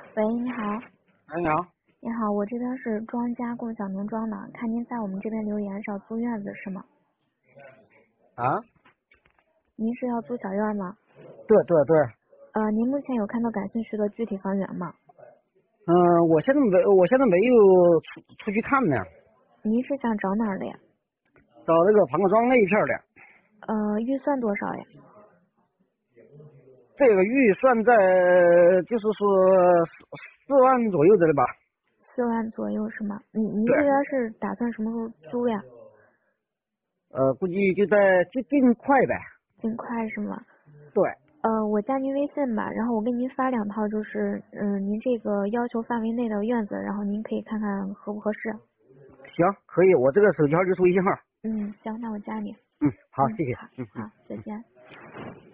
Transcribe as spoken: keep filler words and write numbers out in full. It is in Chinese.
喂，你好。 哎，你好。 你好，我这边是庄家共享农庄的，看您在我们这边留言是要租院子是吗？ 啊？ 您是要租小院吗？ 对对对。 呃，您目前有看到感兴趣的具体房源吗？ 嗯、呃，我现在没，我现在没有出出去看呢。 您是想找哪儿的呀？ 找那个庞各庄那一片的。 呃，预算多少呀？ 这个预算在就是说四四万左右的了吧？ 四万左右是吗？您您对。 这边是打算什么时候租呀？ 呃，估计就在就尽快呗。 尽快是吗？ 对。 呃，我加您微信吧，然后我给您发两套，就是嗯、呃，您这个要求范围内的院子，然后您可以看看合不合适。 行，可以，我这个手机号就是微信号。 嗯，行，那我加你。 嗯，好， 嗯， 谢谢。 好， 嗯嗯好，再见。